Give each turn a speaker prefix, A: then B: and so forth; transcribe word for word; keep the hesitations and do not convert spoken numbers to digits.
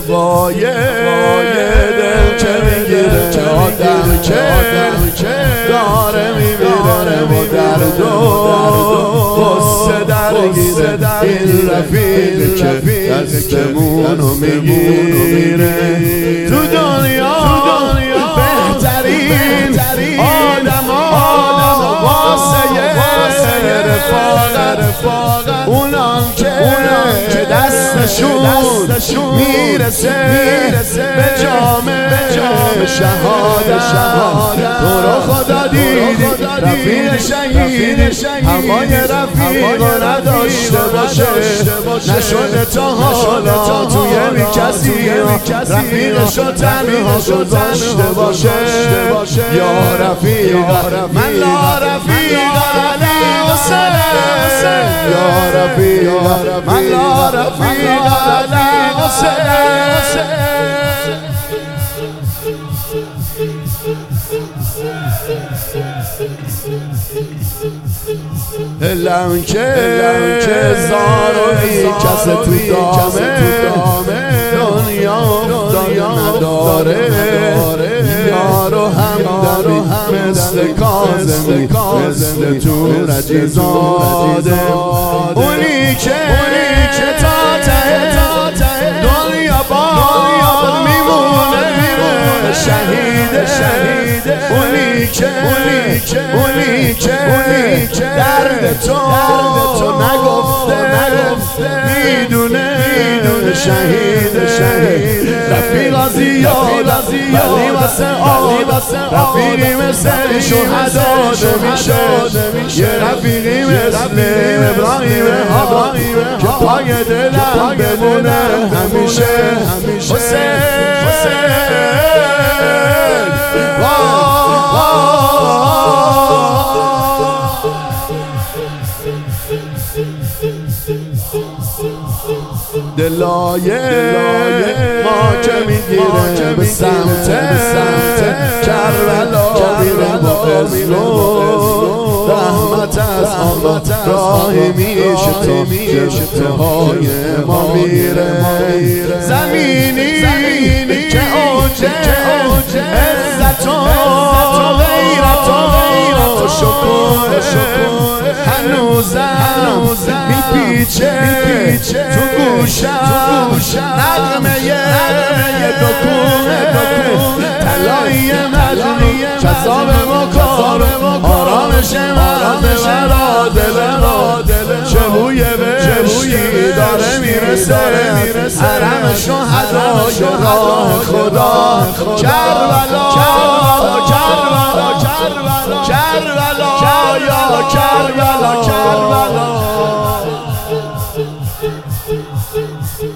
A: هوای دل که میگیره آدم که داره میمیره و درد و غصه درگیره این رفیق که دستمونو میگیره تو دنیا بهترین آدم ها واسه رفاقت اونان که دستشون میرسه به جام شهادت تو رو خدا دیدی رفیق شهید همای رفیق نداشته باشه نشده تا حالا توی بی کسی رفیقشو تنها گذاشته باشه یا رفیق من لا رفیق علی حسین یا رفیق من لا رفیق علی حسین لنکه زارو بی کس تو دامه دنیا نداره یارو همداری مثل کاظمی مثل تورجی زاده اونی که تا ته دنیا باد میمونه شهیده اونی که درد تو نگفته میدونه شهید رفیقا زیاد ولی واسه آب رفیقی مثل شهدا نمیشه یه رفیقی مثل ابراهیم ها که پای دلم بمونه همیشه حسین دلای ما که میگیره به سمت کربلا میره با ازرو رحمت از آقا راهی میشه تا جشتهای ما میره زمینی که اوج عزت و غیرت و شکر هنوزم میپیچه تو گوشم نغمه یه دکونه طلایی مجنون جذاب مکار آرامش من را دل چه بوی بهشتی داره میرسه حرم شهدای راه خدا کربلا کربلا کربلا کربلا یا کربلا کربلا